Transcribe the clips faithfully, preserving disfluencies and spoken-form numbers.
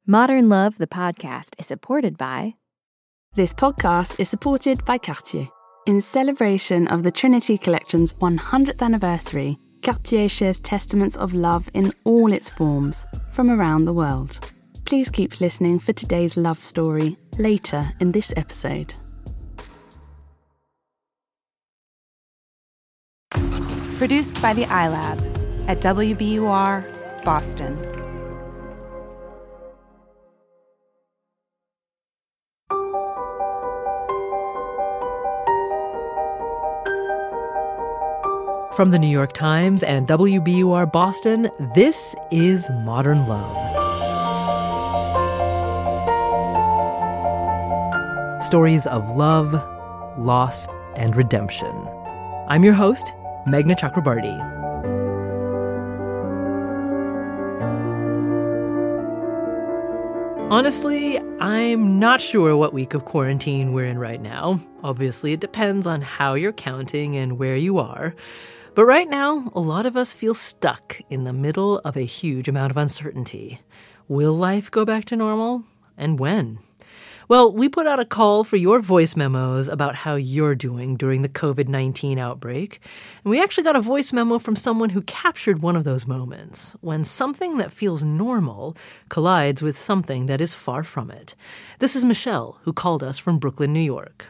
Modern Love, the podcast, is supported by... This podcast is supported by Cartier. In celebration of the Trinity Collection's one hundredth anniversary, Cartier shares testaments of love in all its forms from around the world. Please keep listening for today's love story later in this episode. Produced by the iLab at W B U R, Boston. From the New York Times and W B U R Boston, this is Modern Love. Stories of love, loss, and redemption. I'm your host, Meghna Chakrabarty. Honestly, I'm not sure what week of quarantine we're in right now. Obviously, it depends on how you're counting and where you are. But right now, a lot of us feel stuck in the middle of a huge amount of uncertainty. Will life go back to normal? And when? Well, we put out a call for your voice memos about how you're doing during the covid nineteen outbreak. And we actually got a voice memo from someone who captured one of those moments, when something that feels normal collides with something that is far from it. This is Michelle, who called us from Brooklyn, New York.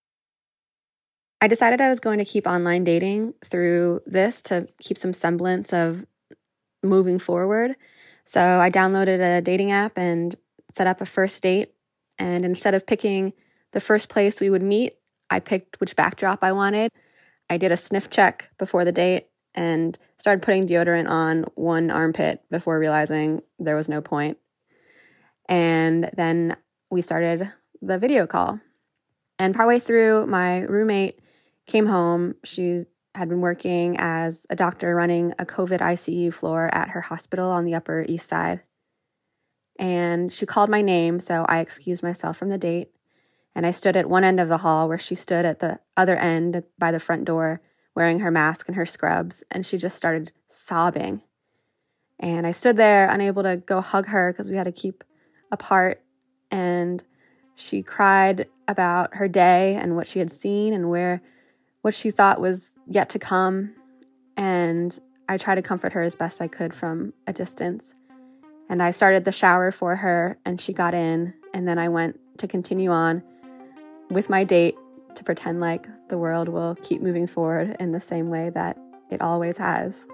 I decided I was going to keep online dating through this to keep some semblance of moving forward. So I downloaded a dating app and set up a first date. And instead of picking the first place we would meet, I picked which backdrop I wanted. I did a sniff check before the date and started putting deodorant on one armpit before realizing there was no point. And then we started the video call. And partway through, my roommate came home. She had been working as a doctor running a COVID I C U floor at her hospital on the Upper East Side. And she called my name, so I excused myself from the date. And I stood at one end of the hall where she stood at the other end by the front door, wearing her mask and her scrubs, and she just started sobbing. And I stood there, unable to go hug her because we had to keep apart. And she cried about her day and what she had seen and where what she thought was yet to come. And I tried to comfort her as best I could from a distance. And I started the shower for her, and she got in, and then I went to continue on with my date to pretend like the world will keep moving forward in the same way that it always has.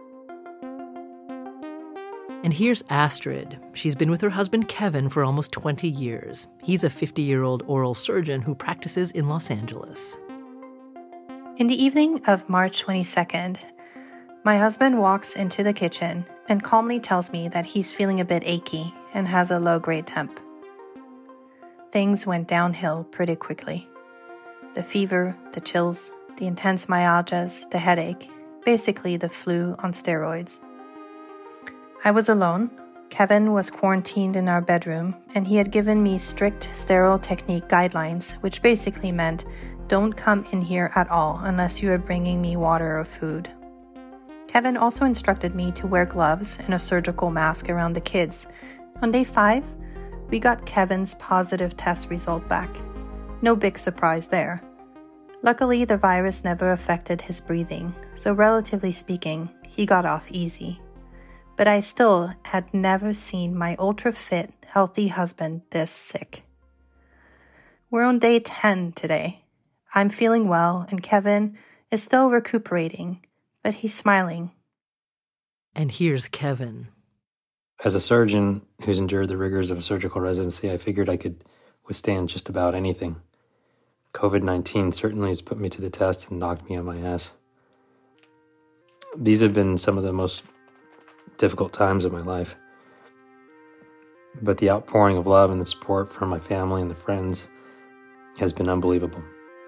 And here's Astrid. She's been with her husband Kevin for almost twenty years. He's a fifty-year-old oral surgeon who practices in Los Angeles. In the evening of March twenty-second, my husband walks into the kitchen and calmly tells me that he's feeling a bit achy and has a low-grade temp. Things went downhill pretty quickly. The fever, the chills, the intense myalgias, the headache, basically the flu on steroids. I was alone. Kevin was quarantined in our bedroom, and he had given me strict sterile technique guidelines, which basically meant don't come in here at all unless you are bringing me water or food. Kevin also instructed me to wear gloves and a surgical mask around the kids. On day five, we got Kevin's positive test result back. No big surprise there. Luckily, the virus never affected his breathing, so relatively speaking, he got off easy. But I still had never seen my ultra-fit, healthy husband this sick. We're on day ten today. I'm feeling well, and Kevin is still recuperating, but he's smiling. And here's Kevin. As a surgeon who's endured the rigors of a surgical residency, I figured I could withstand just about anything. covid nineteen certainly has put me to the test and knocked me on my ass. These have been some of the most difficult times of my life. But the outpouring of love and the support from my family and the friends has been unbelievable.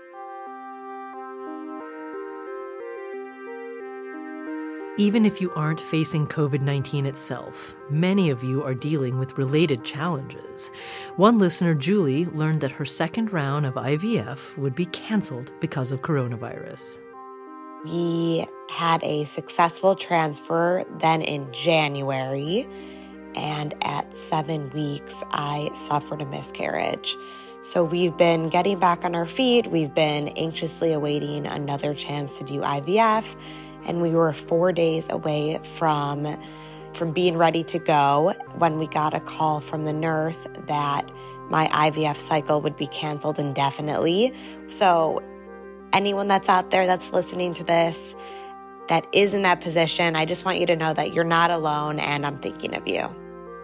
Even if you aren't facing covid nineteen itself, many of you are dealing with related challenges. One listener, Julie, learned that her second round of I V F would be canceled because of coronavirus. We had a successful transfer then in January, and at seven weeks, I suffered a miscarriage. So we've been getting back on our feet. We've been anxiously awaiting another chance to do I V F, and we were four days away from, from being ready to go when we got a call from the nurse that my I V F cycle would be canceled indefinitely. So anyone that's out there that's listening to this that is in that position, I just want you to know that you're not alone, and I'm thinking of you.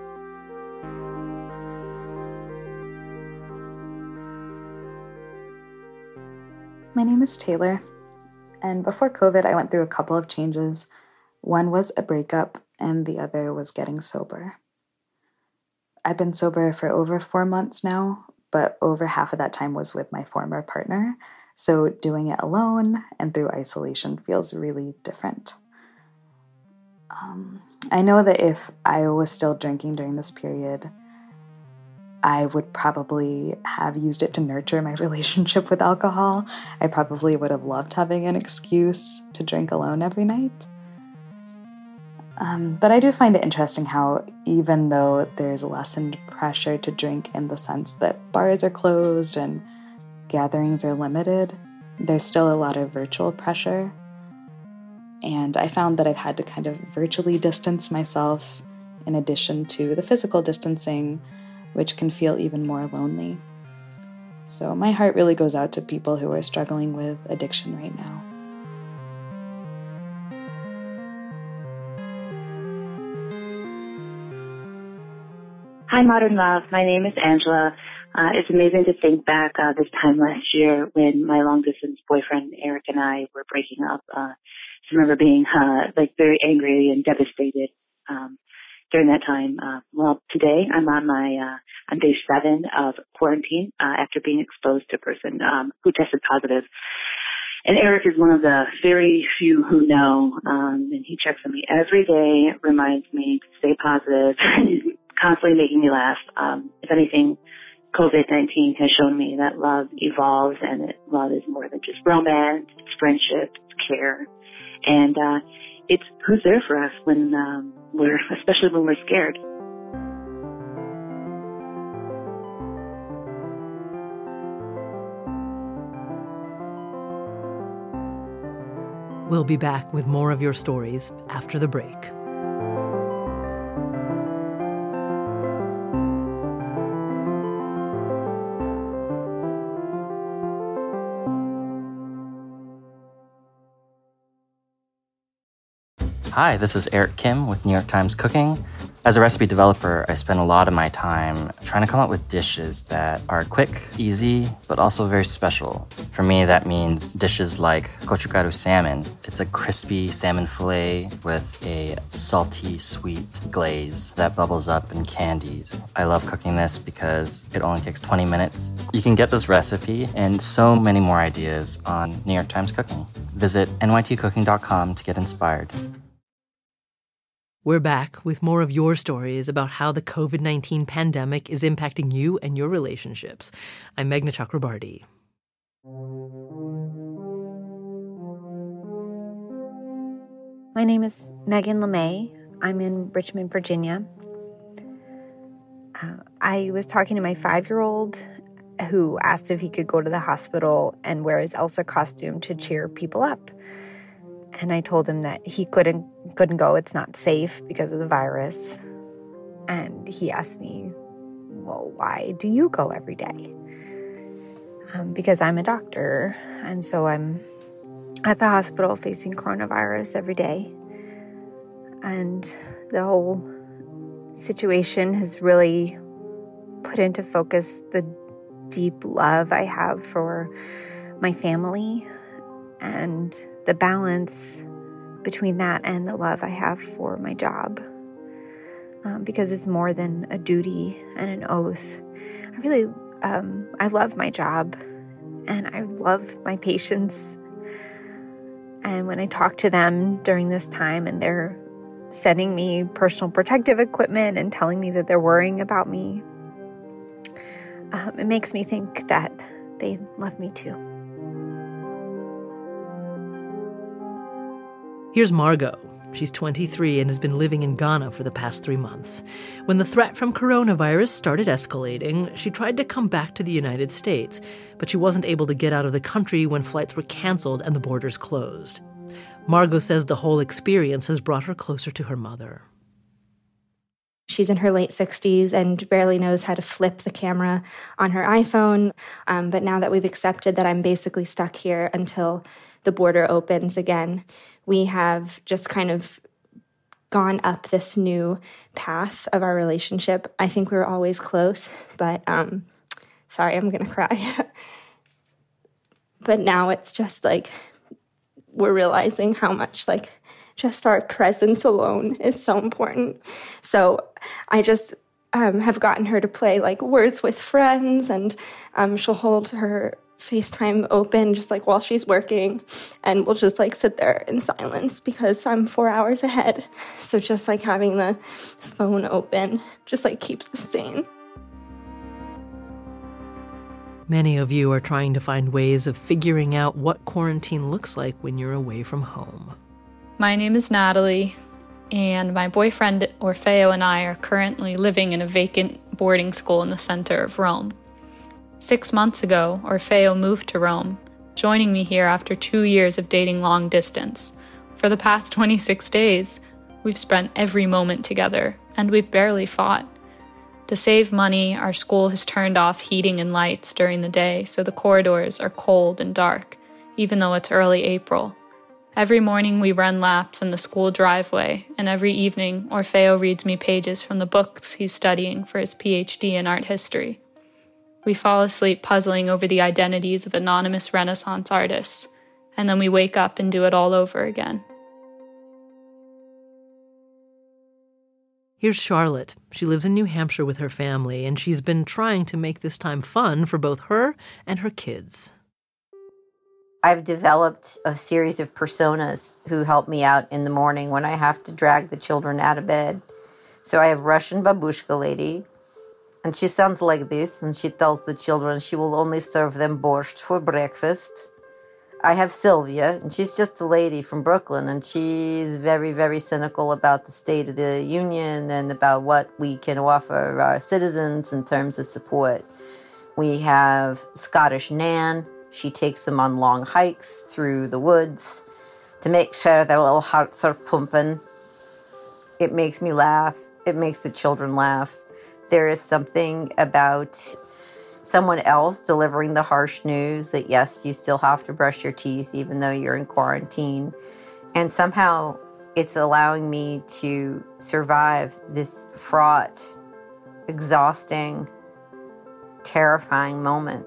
My name is Taylor, and before COVID, I went through a couple of changes. One was a breakup, and the other was getting sober. I've been sober for over four months now, but over half of that time was with my former partner, so doing it alone and through isolation feels really different. Um, I know that if I was still drinking during this period, I would probably have used it to nurture my relationship with alcohol. I probably would have loved having an excuse to drink alone every night. Um, but I do find it interesting how even though there's lessened pressure to drink in the sense that bars are closed and gatherings are limited, there's still a lot of virtual pressure. And I found that I've had to kind of virtually distance myself in addition to the physical distancing, which can feel even more lonely. So my heart really goes out to people who are struggling with addiction right now. Hi, Modern Love. My name is Angela. Uh, it's amazing to think back uh, this time last year when my long-distance boyfriend, Eric, and I were breaking up. Uh, I remember being uh, like very angry and devastated um, during that time. Uh, well, today I'm on my uh, on day seven of quarantine uh, after being exposed to a person um, who tested positive. And Eric is one of the very few who know, um, and he checks on me every day, reminds me to stay positive, constantly making me laugh. Um, if anything, COVID nineteen has shown me that love evolves, and that love is more than just romance. It's friendship, it's care, and uh, it's who's there for us when um, we're, especially when we're scared. We'll be back with more of your stories after the break. Hi, this is Eric Kim with New York Times Cooking. As a recipe developer, I spend a lot of my time trying to come up with dishes that are quick, easy, but also very special. For me, that means dishes like gochugaru salmon. It's a crispy salmon fillet with a salty, sweet glaze that bubbles up and candies. I love cooking this because it only takes twenty minutes. You can get this recipe and so many more ideas on New York Times Cooking. Visit N Y T cooking dot com to get inspired. We're back with more of your stories about how the COVID nineteen pandemic is impacting you and your relationships. I'm Meghna Chakrabarti. My name is Megan LeMay. I'm in Richmond, Virginia. Uh, I was talking to my five-year-old who asked if he could go to the hospital and wear his Elsa costume to cheer people up. And I told him that he couldn't couldn't go. It's not safe because of the virus. And he asked me, well, why do you go every day? Um, because I'm a doctor. And so I'm at the hospital facing coronavirus every day. And the whole situation has really put into focus the deep love I have for my family and the balance between that and the love I have for my job, um, because it's more than a duty and an oath. I really, um, I love my job, and I love my patients. And when I talk to them during this time and they're sending me personal protective equipment and telling me that they're worrying about me, um, it makes me think that they love me too. Here's Margot. She's twenty-three and has been living in Ghana for the past three months. When the threat from coronavirus started escalating, she tried to come back to the United States, but she wasn't able to get out of the country when flights were canceled and the borders closed. Margot says the whole experience has brought her closer to her mother. She's in her late sixties and barely knows how to flip the camera on her iPhone. Um, but now that we've accepted that I'm basically stuck here until the border opens again, we have just kind of gone up this new path of our relationship. I think we were always close, but um, sorry, I'm going to cry. But now it's just like we're realizing how much like just our presence alone is so important. So I just um, have gotten her to play like Words with Friends, and um, she'll hold her FaceTime open just like while she's working, and we'll just like sit there in silence because I'm four hours ahead. So just like having the phone open just like keeps us sane. Many of you are trying to find ways of figuring out what quarantine looks like when you're away from home. My name is Natalie, and my boyfriend Orfeo and I are currently living in a vacant boarding school in the center of Rome. Six months ago, Orfeo moved to Rome, joining me here after two years of dating long distance. For the past twenty-six days, we've spent every moment together, and we've barely fought. To save money, our school has turned off heating and lights during the day, so the corridors are cold and dark, even though it's early April. Every morning we run laps in the school driveway, and every evening Orfeo reads me pages from the books he's studying for his P H D in art history. We fall asleep puzzling over the identities of anonymous Renaissance artists, and then we wake up and do it all over again. Here's Charlotte. She lives in New Hampshire with her family, and she's been trying to make this time fun for both her and her kids. I've developed a series of personas who help me out in the morning when I have to drag the children out of bed. So I have Russian babushka lady, and she sounds like this, and she tells the children she will only serve them borscht for breakfast. I have Sylvia, and she's just a lady from Brooklyn, and she's very, very cynical about the state of the union and about what we can offer our citizens in terms of support. We have Scottish Nan. She takes them on long hikes through the woods to make sure their little hearts are pumping. It makes me laugh. It makes the children laugh. There is something about someone else delivering the harsh news that, yes, you still have to brush your teeth even though you're in quarantine. And somehow it's allowing me to survive this fraught, exhausting, terrifying moment.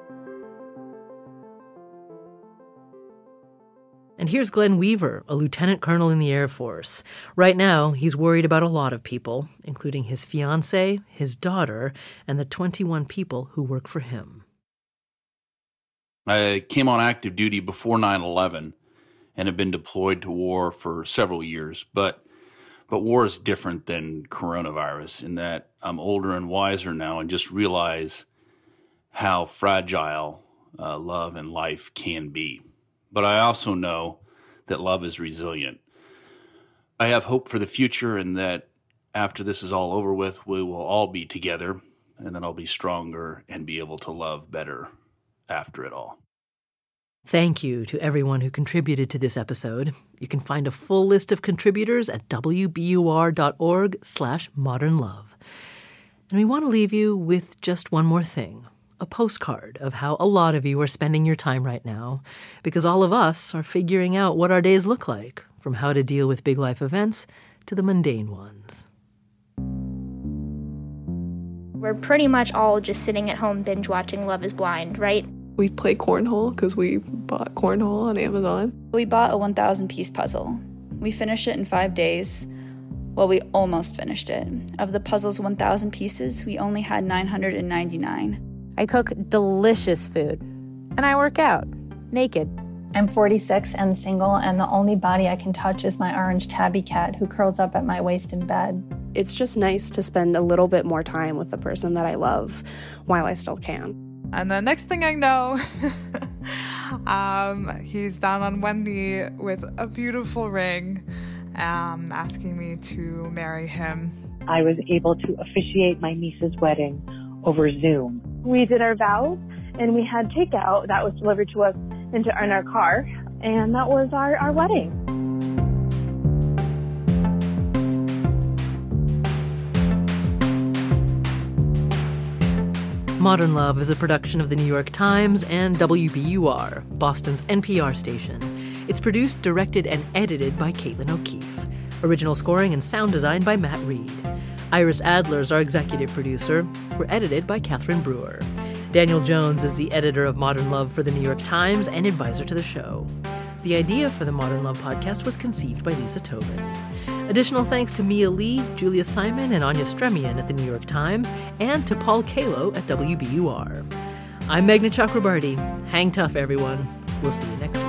And here's Glenn Weaver, a lieutenant colonel in the Air Force. Right now, he's worried about a lot of people, including his fiancée, his daughter, and the twenty-one people who work for him. I came on active duty before nine eleven and have been deployed to war for several years. But but war is different than coronavirus in that I'm older and wiser now and just realize how fragile uh, love and life can be. But I also know that love is resilient. I have hope for the future and that after this is all over with, we will all be together and then I'll be stronger and be able to love better after it all. Thank you to everyone who contributed to this episode. You can find a full list of contributors at w b u r dot org slash modern love. And we want to leave you with just one more thing. A postcard of how a lot of you are spending your time right now, because all of us are figuring out what our days look like, from how to deal with big life events to the mundane ones. We're pretty much all just sitting at home binge watching Love is Blind, right? We play cornhole because we bought cornhole on Amazon. We bought a one thousand piece puzzle. We finished it in five days. Well, we almost finished it. Of the puzzle's one thousand pieces, we only had nine hundred ninety-nine. I cook delicious food, and I work out, naked. I'm forty-six and single, and the only body I can touch is my orange tabby cat who curls up at my waist in bed. It's just nice to spend a little bit more time with the person that I love while I still can. And the next thing I know, um, he's down on one knee with a beautiful ring, um, asking me to marry him. I was able to officiate my niece's wedding over Zoom. We did our vows, and we had takeout that was delivered to us into in our car, and that was our, our wedding. Modern Love is a production of the New York Times and W B U R, Boston's N P R station. It's produced, directed, and edited by Caitlin O'Keefe. Original scoring and sound design by Matt Reed. Iris Adler is our executive producer. We're edited by Catherine Brewer. Daniel Jones is the editor of Modern Love for the New York Times and advisor to the show. The idea for the Modern Love podcast was conceived by Lisa Tobin. Additional thanks to Mia Lee, Julia Simon, and Anya Stremian at the New York Times, and to Paul Kalo at W B U R. I'm Meghna Chakrabarti. Hang tough, everyone. We'll see you next week.